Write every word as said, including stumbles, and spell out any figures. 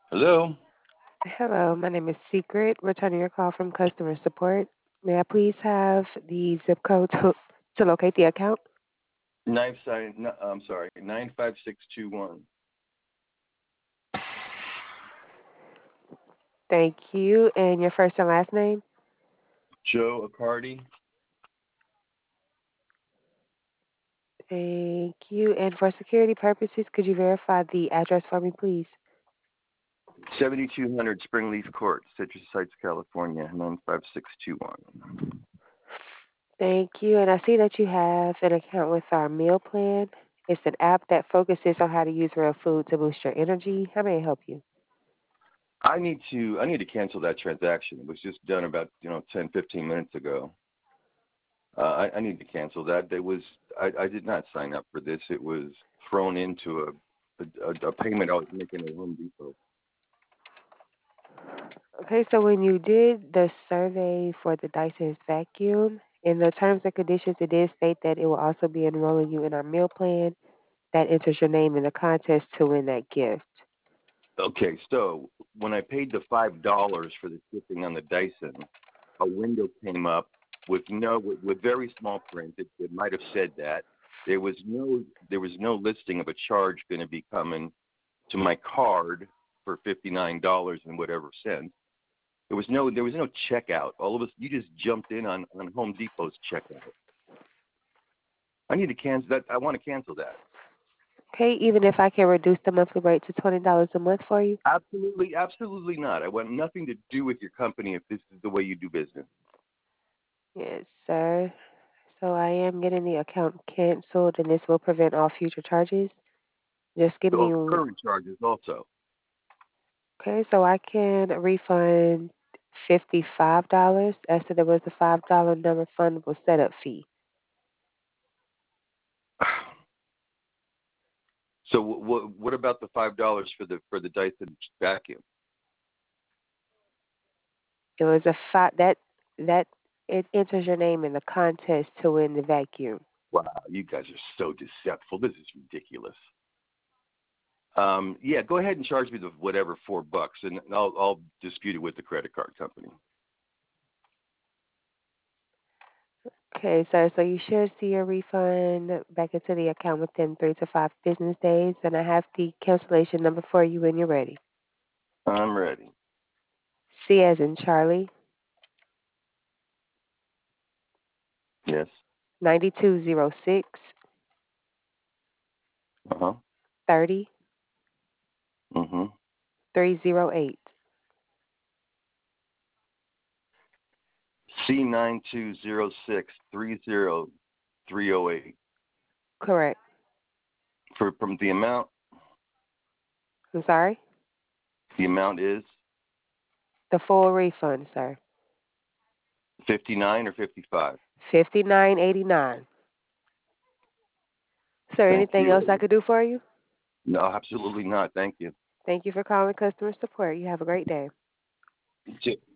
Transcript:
Hello? Hello, my name is Secret, returning your call from customer support. May I please have the zip code to, to locate the account? Nine, sorry, no, I'm sorry, nine five six two one. Thank you. And your first and last name? Joe Accardi, Thank you. And for security purposes, could you verify the address for me, please? seventy-two hundred Springleaf Court, Citrus Heights, California, nine five six two one. Thank you. And I see that you have an account with our meal plan. It's an app that focuses on how to use real food to boost your energy. How may I help you? I need to I need to cancel that transaction. It was just done about, you know, ten fifteen minutes ago. Uh, I, I need to cancel that. There was I, I did not sign up for this. It was thrown into a a, a payment I was making at Home Depot. Okay, so when you did the survey for the Dyson vacuum, in the terms and conditions, it did state that it will also be enrolling you in our meal plan that enters your name in the contest to win that gift. Okay, so when I paid the five dollars for the shipping on the Dyson, a window came up with no with, with very small print. It, it might have said that there was no there was no listing of a charge going to be coming to my card for fifty nine dollars and whatever cents. There was no there was no checkout. All of us you just jumped in on on Home Depot's checkout. I need to cancel that. I want to cancel that. Okay, even if I can reduce the monthly rate to twenty dollars a month for you? Absolutely, absolutely not. I want nothing to do with your company if this is the way you do business. Yes, sir. So I am getting the account canceled, and this will prevent all future charges. Just give Oh, me. current charges also. Okay, so I can refund fifty-five dollars as to there was a five dollar non-refundable setup fee. So what what about the five dollars for the for the Dyson vacuum? It was a five that that it enters your name in the contest to win the vacuum. Wow, you guys are so deceptive. This is ridiculous. Um, yeah, go ahead and charge me the whatever four bucks, and I'll I'll dispute it with the credit card company. Okay, sir. So you should see your refund back into the account within three to five business days, and I have the cancellation number for you when you're ready. I'm ready. C as in Charlie, Yes. ninety two zero six Uh huh. thirty Mhm. three zero eight. C nine two zero six three zero three zero eight. Correct. For from the amount, I'm sorry. the amount is The full refund, sir. fifty nine or fifty five. Fifty nine eighty nine. Sir, Thank anything else I you. could do for you? No, absolutely not. Thank you. Thank you for calling customer support. You have a great day. You too.